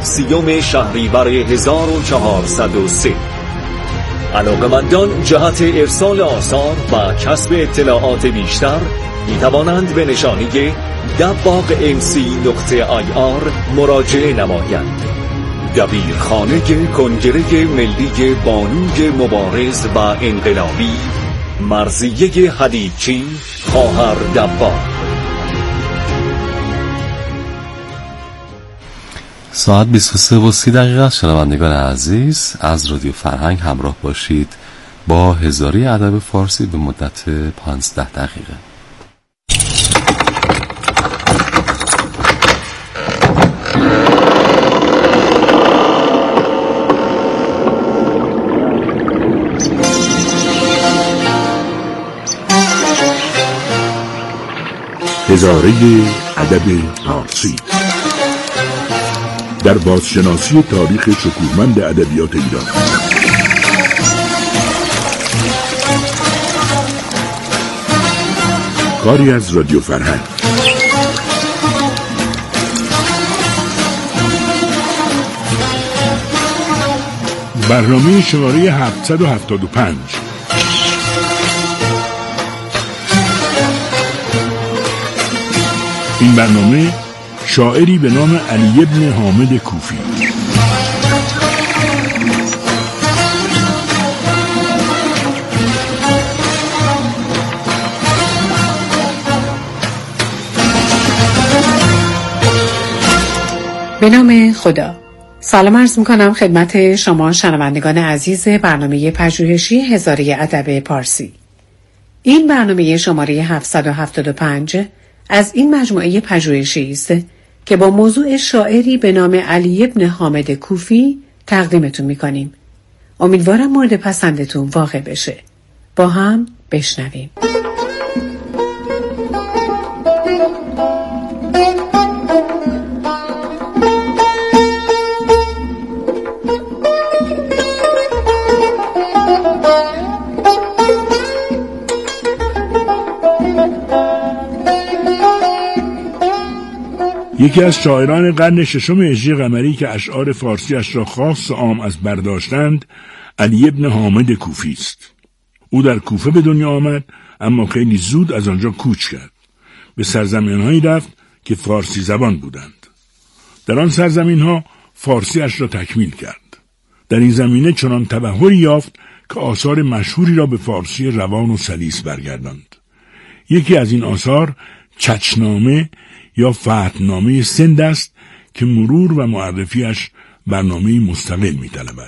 30 شهریور 1403. علاقه‌مندان جهت ارسال آثار و کسب اطلاعات بیشتر می توانند به نشانی dabbagh.mc.ir مراجعه نمایند. دبیرخانه کنگره ملی بانوی مبارز و انقلابی، مرضیه حدیدچی، خواهر دباغ. ساعت 23:30 شنوندگان عزیز از رادیو فرهنگ همراه باشید با هزاری ادب فارسی به مدت 15 دقیقه. هزاره ادب فارسی در بازشناسی تاریخ شکوهمند ادبیات ایران. کاری از رادیو فرهنگ. برنامه شماره 775. این برنامه شاعری به نام علی بن حامد کوفی. به نام خدا. سلام عرض میکنم خدمت شما شنوندگان عزیز برنامه پژوهشی هزاره ادب فارسی. این برنامه شماره 775 از این مجموعه پژوهشی است که با موضوع شاعری به نام علی بن حامد کوفی تقدیمتون میکنیم. امیدوارم مورد پسندتون واقع بشه. با هم بشنویم. یکی از شاعران قرن ششم هجری قمری که اشعار فارسیش را خاص و عام از برداشتند، علی بن حامد کوفی است. او در کوفه به دنیا آمد، اما خیلی زود از آنجا کوچ کرد. به سرزمین‌هایی رفت که فارسی زبان بودند. در آن سرزمین‌ها فارسیش را تکمیل کرد. در این زمینه چنان تبحری یافت که آثار مشهوری را به فارسی روان و سلیس برگرداند. یکی از این آثار چچنامه یا فتحنامه سند است که مرور و معرفیش برنامه مستقل می‌طلبد.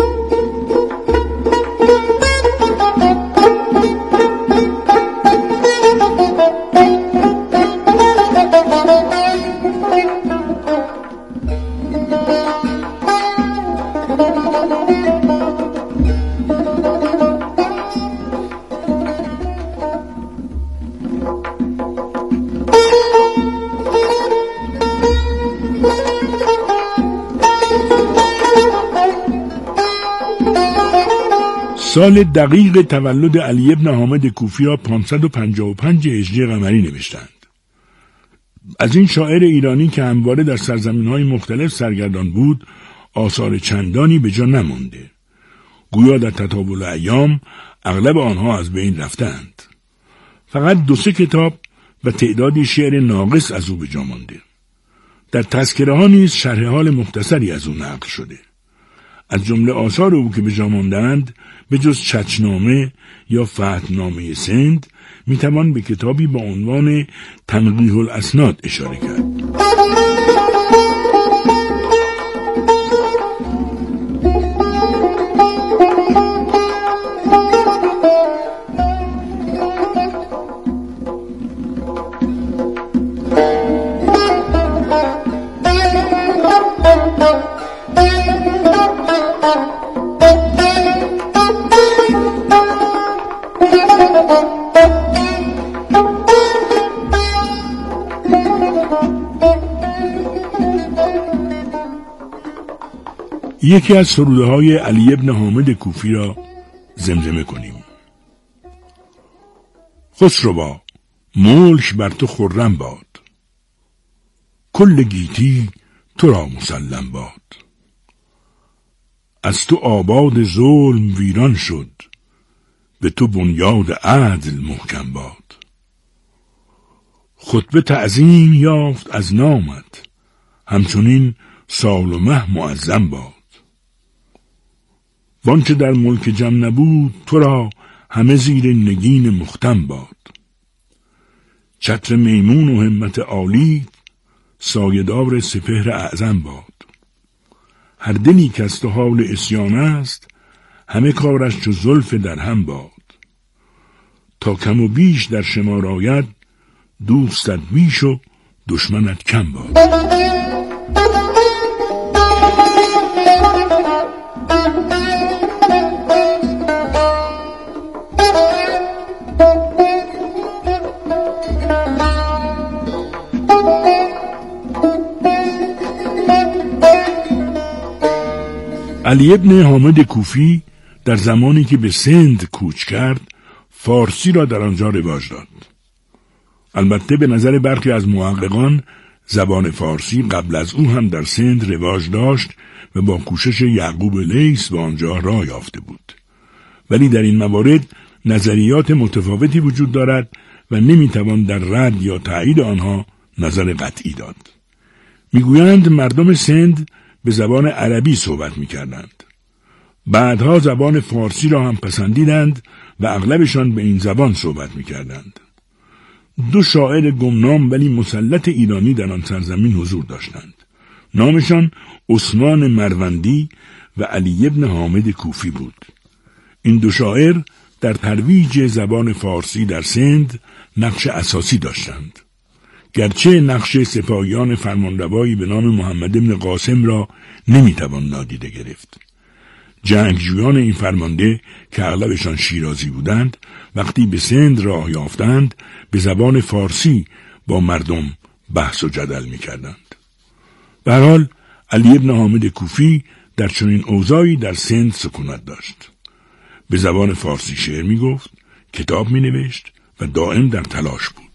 سال دقیق تولد علی بن حامد کوفی را 555 هجری قمری نوشتند. از این شاعر ایرانی که همواره در سرزمین‌های مختلف سرگردان بود، آثار چندانی به جا نمانده. گویا در تطاول ایام اغلب آنها از بین رفتند. فقط 2-3 کتاب و تعدادی شعر ناقص از او به جا مانده. در تذکره ها نیز شرح حال مختصری از او نقل شده. از جمله آثار او که به جا ماندند به جز چچنامه یا فتحنامه سند میتوان به کتابی با عنوان تنقیح الاسناد اشاره کرد. یکی از سروده های علی بن حامد کوفی را زمزمه کنیم. خسروا ملک بر تو خرم باد، کل گیتی تو را مسلم باد. از تو آباد ظلم ویران شد، به تو بنیاد عدل محکم باد. خطبه تعظیم یافت از نامت، همچنین سال و مه معظم باد. وانچه در ملک جم نبود، تو را همه زیر نگین مختم باد. چتر میمون و همت عالی، سایه‌دار سپهر اعظم باد. هر دلی که از تو حال عصیان است، همه کارش چو زلف درهم باد. تا کم و بیش در شمار آید، دوستت بیش و دشمنت کم باد. علی ابن حامد کوفی در زمانی که به سند کوچ کرد، فارسی را در آنجا رواج داد. البته به نظر برخی از محققان زبان فارسی قبل از او هم در سند رواج داشت و با کوشش یعقوب لیث به آنجا راه یافته بود. ولی در این موارد نظریات متفاوتی وجود دارد و نمیتوان در رد یا تایید آنها نظر قطعی داد. میگویند مردم سند به زبان عربی صحبت می‌کردند. بعدها زبان فارسی را هم پسندیدند و اغلبشان به این زبان صحبت می‌کردند. دو شاعر گمنام ولی مسلط ایرانی در آن سرزمین حضور داشتند. نامشان عثمان مروندی و علی ابن حامد کوفی بود. این دو شاعر در ترویج زبان فارسی در سند نقش اساسی داشتند. گرچه نقش سپاهیان فرمانروایی به نام محمد ابن قاسم را نمیتوان نادیده گرفت. جنگجویان این فرمانده که اغلبشان شیرازی بودند، وقتی به سند راه یافتند به زبان فارسی با مردم بحث و جدل میکردند. به هر حال علی ابن حامد کوفی در چنین اوضاعی در سند سکونت داشت. به زبان فارسی شعر میگفت، کتاب مینوشت و دائم در تلاش بود.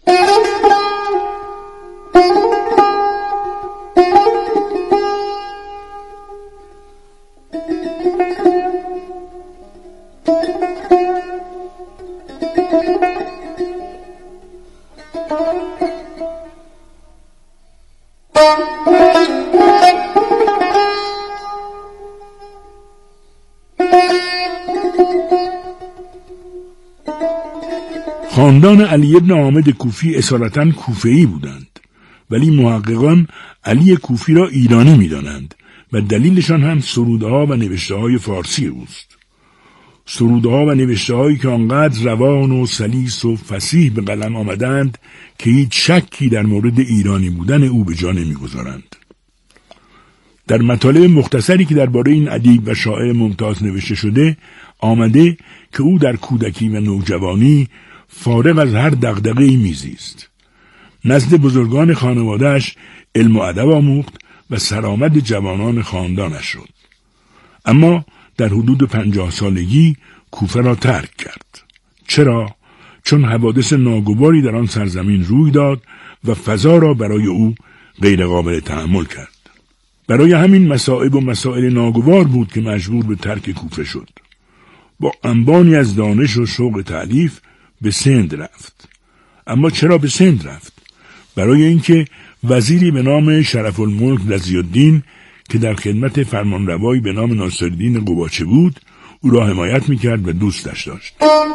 خاندان علی ابن حامد کوفی اصالتاً کوفه‌ای بودند، ولی محققان علی کوفی را ایرانی می‌دانند و دلیلشان هم سرودها و نوشته‌های فارسی اوست. سرودها و نوشته‌هایی که آنقدر روان و سلیس و فصیح به قلم آمدند که هیچ شکی در مورد ایرانی بودن او به جا نمی‌گذارند. در مطالب مختصری که درباره این ادیب و شاعر ممتاز نوشته شده، آمده که او در کودکی و نوجوانی فارغ از هر دغدغه‌ای میزیست. نزد بزرگان خانواده‌اش علم و ادب آموخت و سرآمد جوانان خاندانش شد. اما در حدود 50 سالگی کوفه را ترک کرد. چرا؟ چون حوادث ناگواری در آن سرزمین روی داد و فضا را برای او غیر قابل تحمل کرد. برای همین مصائب و مسائل ناگوار بود که مجبور به ترک کوفه شد. با انبانی از دانش و شوق تألیف به سند رفت. اما چرا به سند رفت؟ برای اینکه وزیری به نام شرف الملک رضی‌الدین که در خدمت فرمانروایی به نام ناصرالدین قباچه بود، او را حمایت میکرد و دوستش داشت.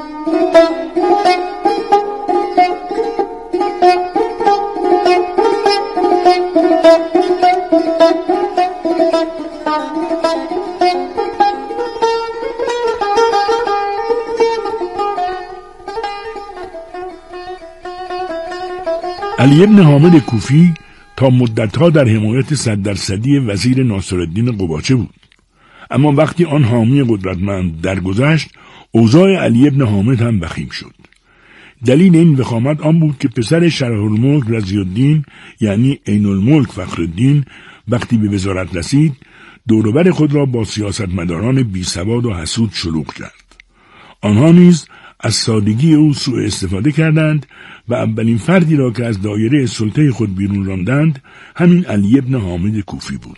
علی ابن حامد کوفی تا مدتها در حمایت 100% وزیر ناصرالدین قباچه بود. اما وقتی آن حامی قدرتمند درگذشت، اوضاع علی ابن حامد هم وخیم شد. دلیل این وخامت آن بود که پسر شرف الملک رضی‌الدین یعنی عین الملک فخرالدین وقتی به وزارت رسید، دور و بر خود را با سیاستمداران بیسواد و حسود شلوغ کرد. آنها نیز از سادگی او سوء استفاده کردند و اولین فردی را که از دایره سلطه خود بیرون راندند همین علی ابن حامد کوفی بود.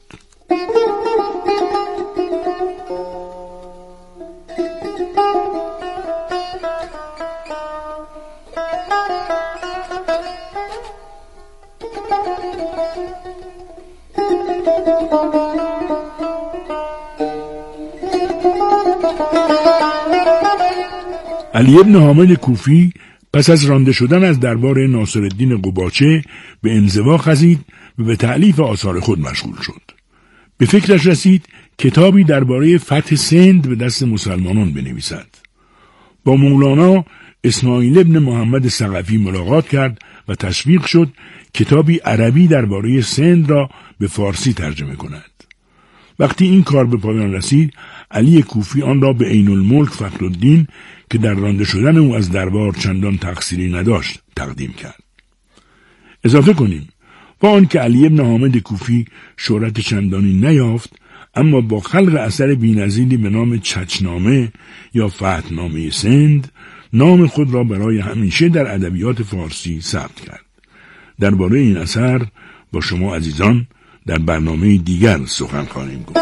علی ابن حامد کوفی پس از رانده شدن از دربار ناصرالدین قباچه به انزوا خزید و به تألیف آثار خود مشغول شد. به فکرش رسید کتابی درباره فتح سند به دست مسلمانان بنویسد. با مولانا اسماعیل ابن محمد ثقفی ملاقات کرد و تشویق شد کتابی عربی درباره سند را به فارسی ترجمه کند. وقتی این کار به پایان رسید، علی کوفی آن را به عین الملک فخرالدین که در رانده شدن او از دربار چندان تقصیری نداشت تقدیم کرد. اضافه کنیم با آنکه علی ابن حامد کوفی شهرت چندانی نیافت، اما با خلق اثر بی‌نظیری به نام چچنامه یا فتحنامه سند نام خود را برای همیشه در ادبیات فارسی ثبت کرد. درباره این اثر با شما عزیزان در برنامه دیگر سخن خواهیم گفت.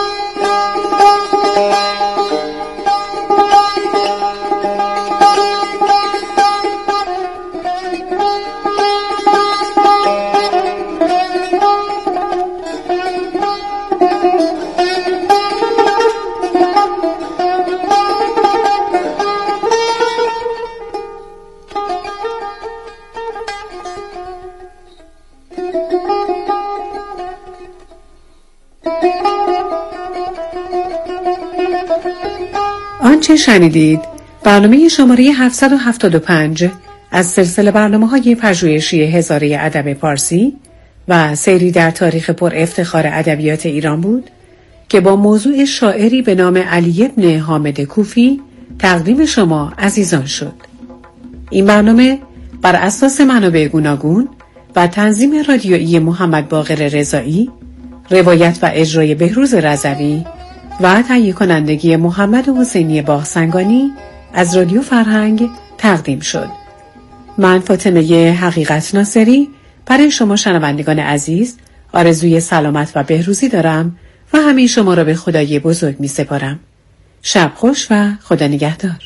آنچه شنیدید برنامه شماره 775 از سلسله برنامه‌های پژوهشی هزاره ادب پارسی و سیری در تاریخ پر افتخار ادبیات ایران بود که با موضوع شاعری به نام علی ابن حامد کوفی تقدیم شما عزیزان شد. این برنامه بر اساس منابع گوناگون و تنظیم رادیویی محمد باقر رضایی، روایت و اجرای بهروز رضوی و تهیه کنندگی محمد حسینی باغسنگانی از رادیو فرهنگ تقدیم شد. من فاطمه حقیقت ناصری برای شما شنوندگان عزیز آرزوی سلامت و بهروزی دارم و همه شما را به خدای بزرگ می سپارم. شب خوش و خدا نگهدار.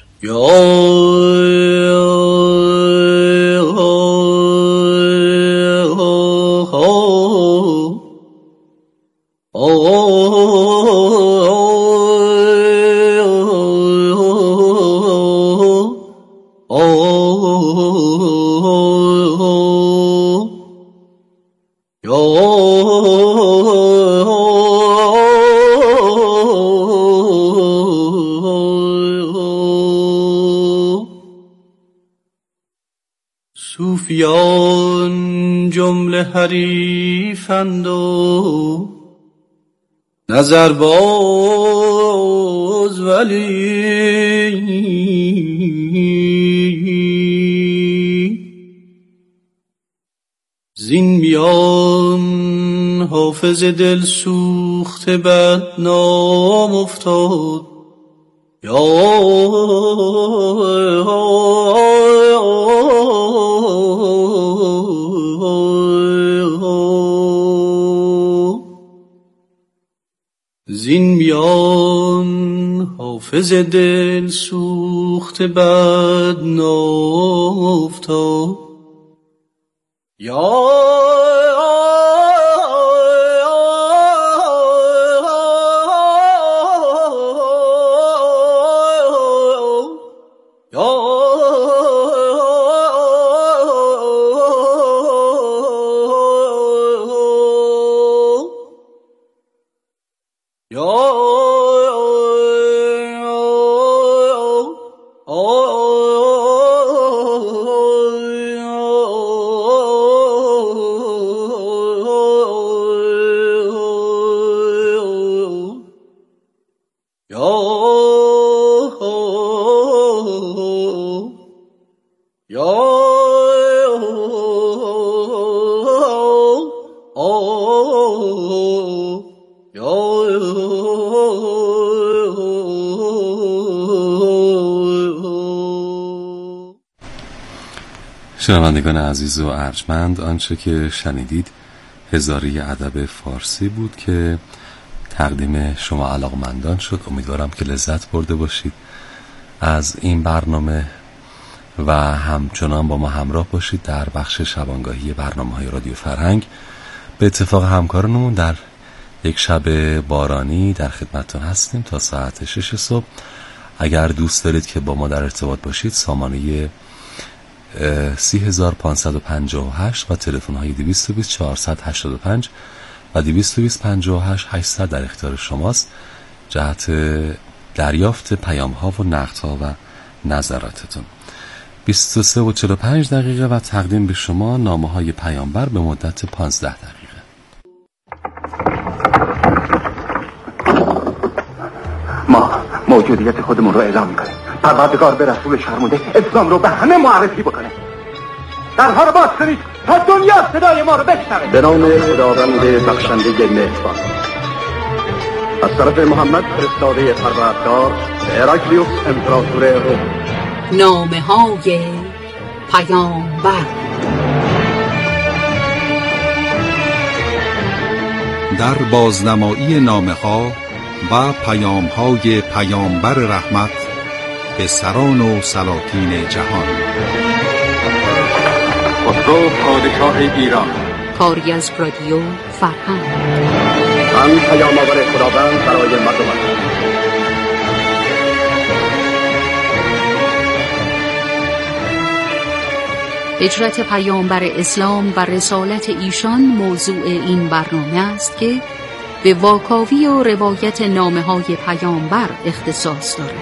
صوفیان جمله حریفند و نظر باز ولی زین میان حافظ دل سوخته بدنام افتاد. زین میان حافظ دل سوخته بدنام افتاد. شنوندگان عزیز و ارجمند، آنچه که شنیدید هزاری ادب فارسی بود که تقدیم شما علاقمندان شد. امیدوارم که لذت برده باشید از این برنامه و همچنان با ما همراه باشید در بخش شبانگاهی برنامه‌های رادیو فرهنگ. به اتفاق همکارانمون در یک شب بارانی در خدمتتون هستیم تا ساعت 6 صبح. اگر دوست دارید که با ما در ارتباط باشید، سامانه 30558 و تلفن های 220 485 و 220 58 800 در اختیار شماست جهت دریافت پیام ها و نقد ها و نظراتتون. 23 و 45 دقیقه و تقدیم به شما نامه های پیامبر به مدت 15 دقیقه. ما موجودیت خودمون رو اعلام میکنیم. پروردگار به رسول فرموده اسلام رو به همه معرفی بکنه. درها رو باز کنید تا دنیا صدای ما رو بشنوه. به نام خداوند بخشنده مهربان. از طرف محمد فرستاده پروردگار به هراکلیوس امپراتور روم. نامه های پیامبر. در بازنمایی نامه ها و پیام های پیامبر رحمت به سران و سلاطین جهان. خسرو پادشاه ایران. کاری از رادیو فرهنگ. من پیام آور خداوند برای مردم است. هجرت پیامبر اسلام و رسالت ایشان موضوع این برنامه است که به واکاوی و روایت نامه های پیامبر اختصاص دارد.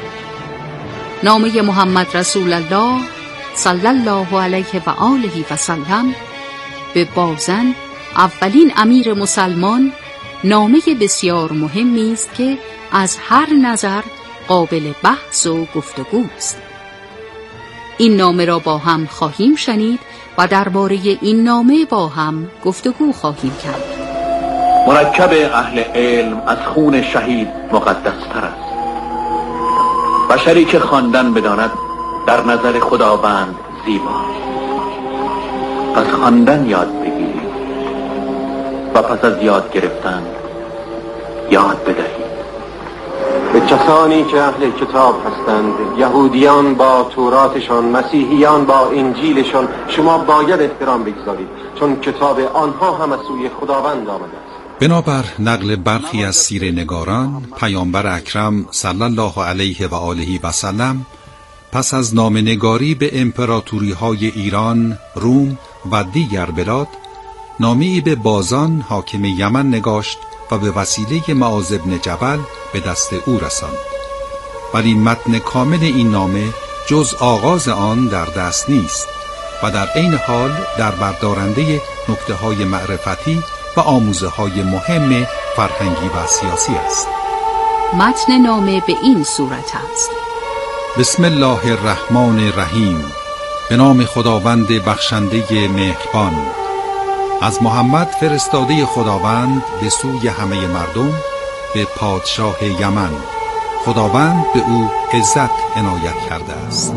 نامه محمد رسول الله صلی الله علیه و آله و سلم به بازن، اولین امیر مسلمان، نامه بسیار مهمی است که از هر نظر قابل بحث و گفتگوست. این نامه را با هم خواهیم شنید و درباره این نامه با هم گفتگو خواهیم کرد. مرکب اهل علم از خون شهید مقدستر است. بشری که خواندن بداند در نظر خداوند زیباست. پس خواندن یاد بگیرید و پس از یاد گرفتن یاد بدهید. به کسانی که اهل کتاب هستند، یهودیان با توراتشان، مسیحیان با انجیلشان، شما باید احترام بگذارید، چون کتاب آنها هم از سوی خداوند آمده است. بنابر نقل برخی از سیره‌نگاران، پیامبر اکرم صلی الله علیه و آله و سلم پس از نامه‌نگاری به امپراتوری‌های ایران، روم و دیگر بلاد، نامه‌ای به بازان حاکم یمن نگاشت و به وسیله معاذ بن جبل به دست او رساند. ولی متن کامل این نامه جز آغاز آن در دست نیست و در عین حال در بردارنده نکته‌های معرفتی و آموزه‌های مهم فرهنگی و سیاسی است. متن نامه به این صورت است: بسم الله الرحمن الرحیم. به نام خداوند بخشنده مهربان. از محمد فرستاده خداوند به سوی همه مردم، به پادشاه یمن. خداوند به او عزت عنایت کرده است.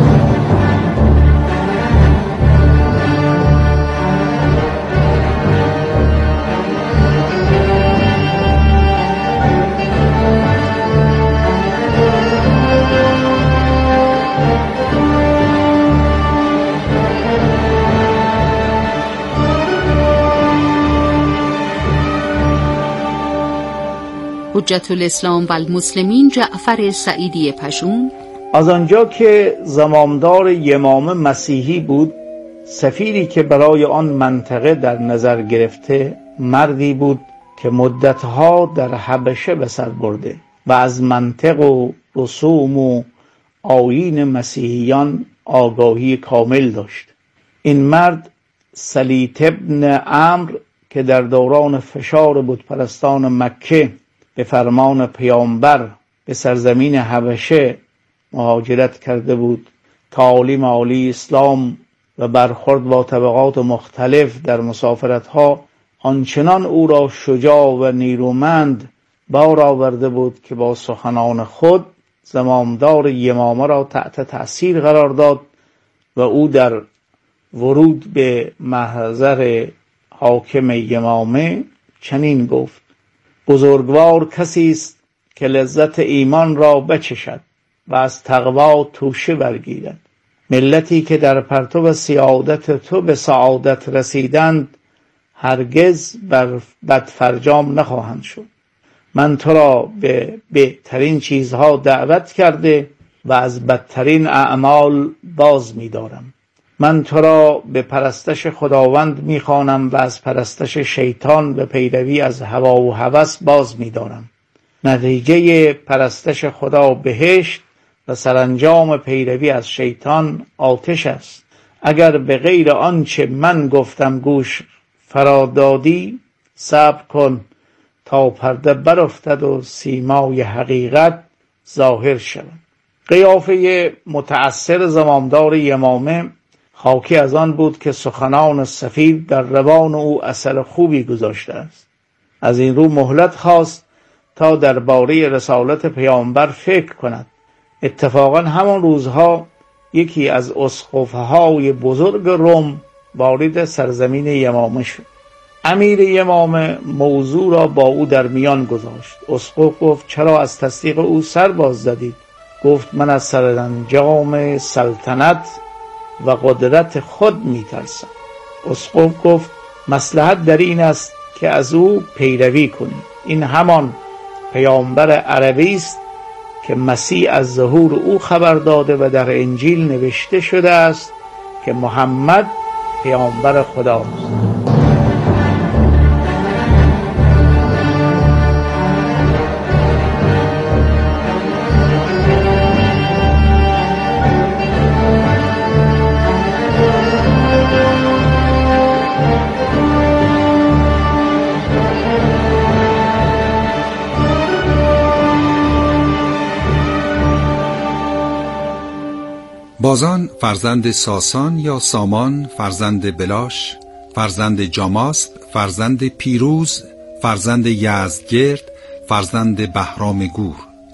حجت الاسلام و المسلمین جعفر سعیدی پشون از آنجا که زمامدار یمامه مسیحی بود، سفیری که برای آن منطقه در نظر گرفته مردی بود که مدتها در حبشه به سر برده و از منطق و رسوم و آیین مسیحیان آگاهی کامل داشت. این مرد سلیط ابن عمرو که در دوران فشار بتپرستان مکه به فرمان پیامبر به سرزمین حبشه مهاجرت کرده بود، تعالیم عالی اسلام و برخورد با طبقات مختلف در مسافرتها آنچنان او را شجاع و نیرومند بار آورده بود که با سخنان خود زمامدار یمامه را تحت تأثیر قرار داد و او در ورود به محضر حاکم یمامه چنین گفت: بزرگوار کسی است که لذت ایمان را بچشد و از تقوا توشه برگیرد. ملتی که در پرتو سیادت تو به سعادت رسیدند هرگز بر بدفرجام نخواهند شد. من تو را به بهترین چیزها دعوت کرده و از بدترین اعمال باز می‌دارم. من تو را به پرستش خداوند می‌خوانم و از پرستش شیطان به پیروی از هوا و هوس باز می‌دارم. نتیجه پرستش خدا بهشت و سرانجام پیروی از شیطان آتش است. اگر به غیر آنچه من گفتم گوش فرادادی، صبر کن تا پرده برافتد و سیمای حقیقت ظاهر شود. قیافه متأثر زمامدار یمامه حاکی از آن بود که سخنان سفید در روان او اثر خوبی گذاشته است. از این رو مهلت خواست تا درباره رسالت پیامبر فکر کند. اتفاقا همان روزها یکی از اسقف‌های بزرگ روم وارد سرزمین یمامه شد. امیر یمامه موضوع را با او در میان گذاشت. اسقف گفت: چرا از تصدیق او سر باز زدید؟ گفت: من از سرانجام سلطنت و قدرت خود میترسم. اسقف گفت: مصلحت در این است که از او پیروی کنید. این همان پیامبر عربی است که مسیح از ظهور او خبر داده و در انجیل نوشته شده است که محمد پیامبر خداست. بازان فرزند ساسان یا سامان، فرزند بلاش، فرزند جاماست، فرزند پیروز، فرزند یزدگرد، فرزند بهرام گور.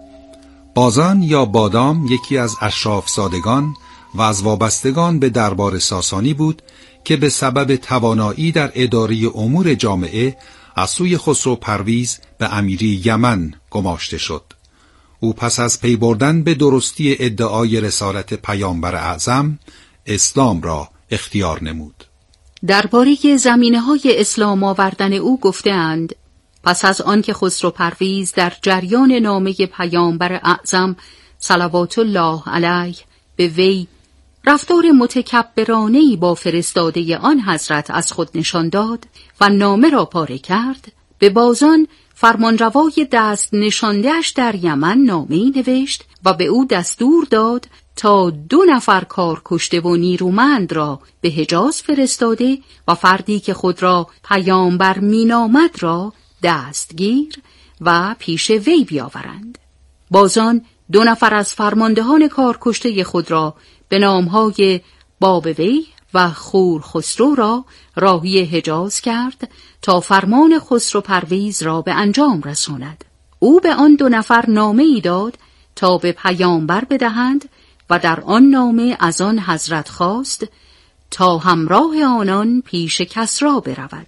بازان یا بادام یکی از اشراف زادگان و از وابستگان به دربار ساسانی بود که به سبب توانایی در اداره امور جامعه از سوی خسرو پرویز به امیری یمن گماشته شد. او پس از پی بردن به درستی ادعای رسالت پیامبر اعظم اسلام را اختیار نمود. درباره زمینه‌های اسلام آوردن او گفته‌اند: پس از آن که خسرو پرویز در جریان نامه پیامبر اعظم صلوات الله علیه به وی رفتار متکبرانه‌ای با فرستاده آن حضرت از خود نشان داد و نامه را پاره کرد، به بازان فرمانروای دست نشانده‌اش در یمن نامه‌ای نوشت و به او دستور داد تا 2 نفر کارکشته و نیرومند را به حجاز فرستاده و فردی که خود را پیامبر مینامد را دستگیر و پیش وی بیاورند. بازان 2 نفر از فرماندهان کارکشته خود را به نامهای باب وی و خور خسرو را راهی حجاز کرد تا فرمان خسرو پرویز را به انجام رساند. او به آن 2 نفر نامه ای داد تا به پیامبر بدهند و در آن نامه از آن حضرت خواست تا همراه آنان پیش کسری برود.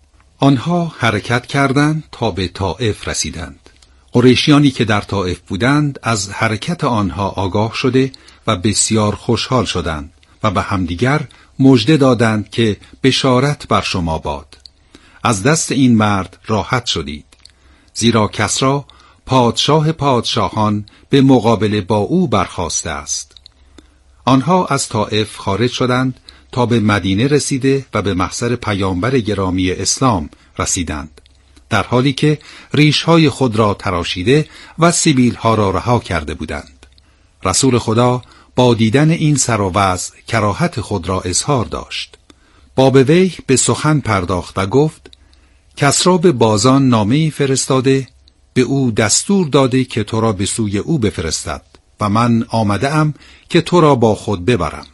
آنها حرکت کردند تا به طائف رسیدند. قریشیانی که در طائف بودند از حرکت آنها آگاه شده و بسیار خوشحال شدند و به همدیگر مژده دادند که بشارت بر شما باد. از دست این مرد راحت شدید، زیرا کسری پادشاه پادشاهان به مقابله با او برخاسته است. آنها از طائف خارج شدند تا به مدینه رسیده و به محضر پیامبر گرامی اسلام رسیدند، در حالی که ریش‌های خود را تراشیده و سبیل‌ها را رها کرده بودند. رسول خدا با دیدن این سر و وضع کراهت خود را اظهار داشت. باب وی به سخن پرداخت و گفت: کسری به بازان نامه‌ای فرستاده، به او دستور داده که تو را به سوی او بفرستد و من آمده ام که تو را با خود ببرم.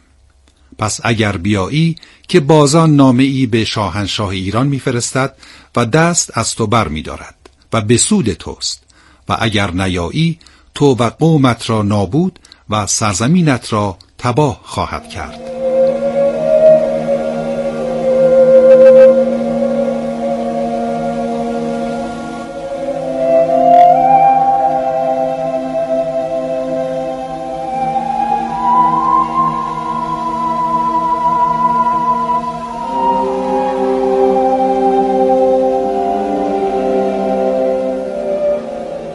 پس اگر بیایی که بازان نامه‌ای به شاهنشاه ایران می‌فرستد و دست از تو بر می‌دارد و به سود توست، و اگر نیایی تو و قومت را نابود و سرزمینت را تباه خواهد کرد.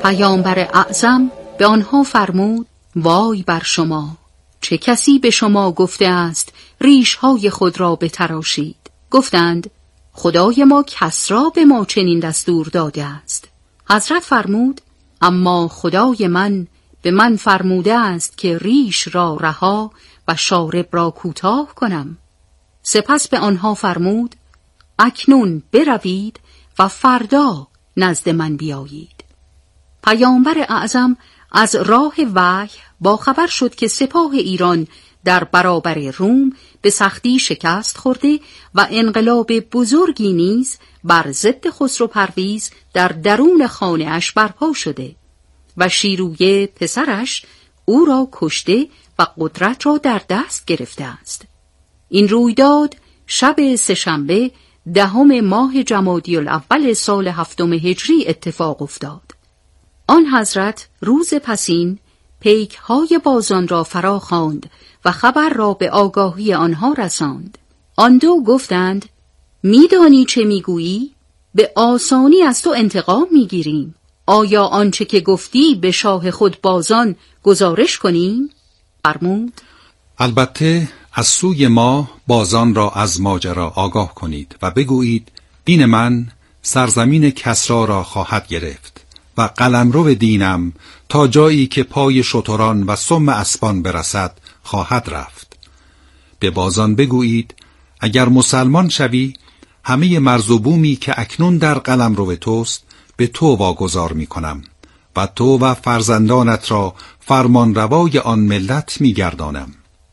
پیامبر اعظم به آنها فرمود: وای بر شما، چه کسی به شما گفته است ریش‌های خود را بتراشید؟ گفتند: خدای ما کسری به ما چنین دستور داده است. حضرت فرمود: اما خدای من به من فرموده است که ریش را رها و شارب را کوتاه کنم. سپس به آنها فرمود: اکنون بروید و فردا نزد من بیایید. پیامبر اعظم از راه وحی با خبر شد که سپاه ایران در برابر روم به سختی شکست خورده و انقلاب بزرگی نیز بر ضد خسرو پرویز در درون خانه اش برپا شده و شیرویه پسرش او را کشته و قدرت را در دست گرفته است. این رویداد شب سه‌شنبه 10 ماه جمادی الاول سال 7 هجری اتفاق افتاد. آن حضرت روز پسین پیک‌های بازان را فرا خواند و خبر را به آگاهی آنها رساند. آن دو گفتند: میدانی چه میگویی؟ به آسانی از تو انتقام میگیریم. آیا آنچه که گفتی به شاه خود بازان گزارش کنیم؟ فرمود: البته از سوی ما بازان را از ماجرا آگاه کنید و بگویید دین من سرزمین کسری را خواهد گرفت و قلمرو دینم تا جایی که پای شتران و سم اسبان برسد خواهد رفت. به بازان بگویید اگر مسلمان شوی همه مرز و بومی که اکنون در قلمرو توست به تو واگذار می کنم و تو و فرزندانت را فرمانروای آن ملت می گردانم.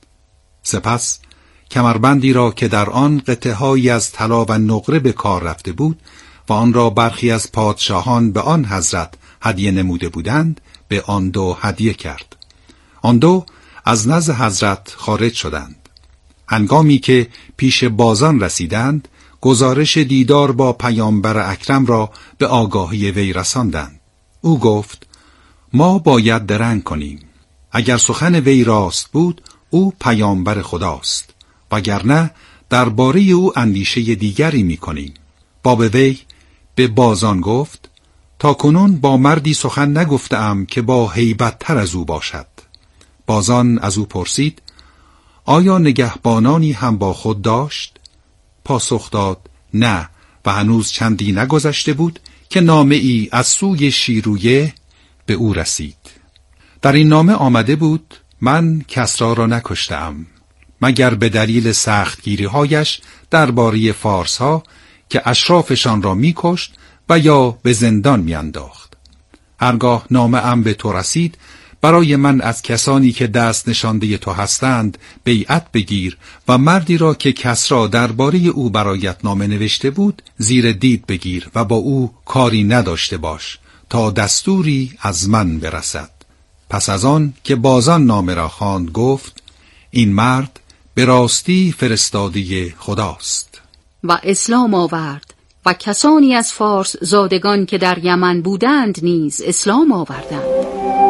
سپس کمربندی را که در آن قطعه‌هایی از طلا و نقره به کار رفته بود و آن را برخی از پادشاهان به آن حضرت هدیه نموده بودند به آن دو هدیه کرد. آن دو از نزد حضرت خارج شدند. هنگامی که پیش بازان رسیدند گزارش دیدار با پیامبر اکرم را به آگاهی وی رساندند. او گفت: ما باید درنگ کنیم. اگر سخن وی راست بود او پیامبر خداست، وگرنه درباره او اندیشه دیگری می کنیم. با وی به بازان گفت: تا کنون با مردی سخن نگفتم که با هیبت تر از او باشد. بازان از او پرسید: آیا نگهبانانی هم با خود داشت؟ پاسخ داد: نه، و هنوز چندی نگذشته بود که نامه ای از سوی شیرویه به او رسید. در این نامه آمده بود: من کسری را نکشتم مگر به دلیل سختگیری‌هایش درباره فارس‌ها که اشرافشان را می‌کشت و یا به زندان می‌انداخت. هرگاه نامه ام به تو رسید برای من از کسانی که دست نشانده تو هستند بیعت بگیر و مردی را که کسری درباره او برایت نامه نوشته بود زیر دید بگیر و با او کاری نداشته باش تا دستوری از من برسد. پس از آن که بازان نامه را خواند گفت: این مرد به راستی فرستاده خداست. و اسلام آورد و کسانی از فارس زادگان که در یمن بودند نیز اسلام آوردند.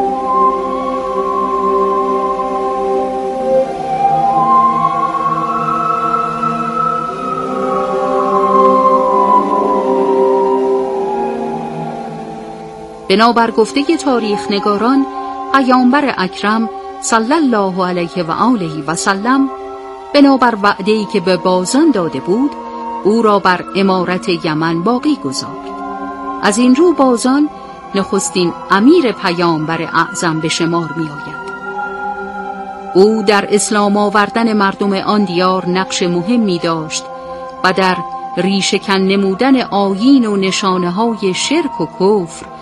بنابر گفته تاریخ نگاران پیامبر اکرم صلی الله علیه و آله و سلم بنابر وعده‌ای که به بازان داده بود او را بر امارت یمن باقی گذارد. از این رو بازان نخستین امیر پیامبر اعظم به شمار می آید. او در اسلام آوردن مردم آن دیار نقش مهمی داشت و در ریشه‌کن نمودن آیین و نشانه‌های شرک و کفر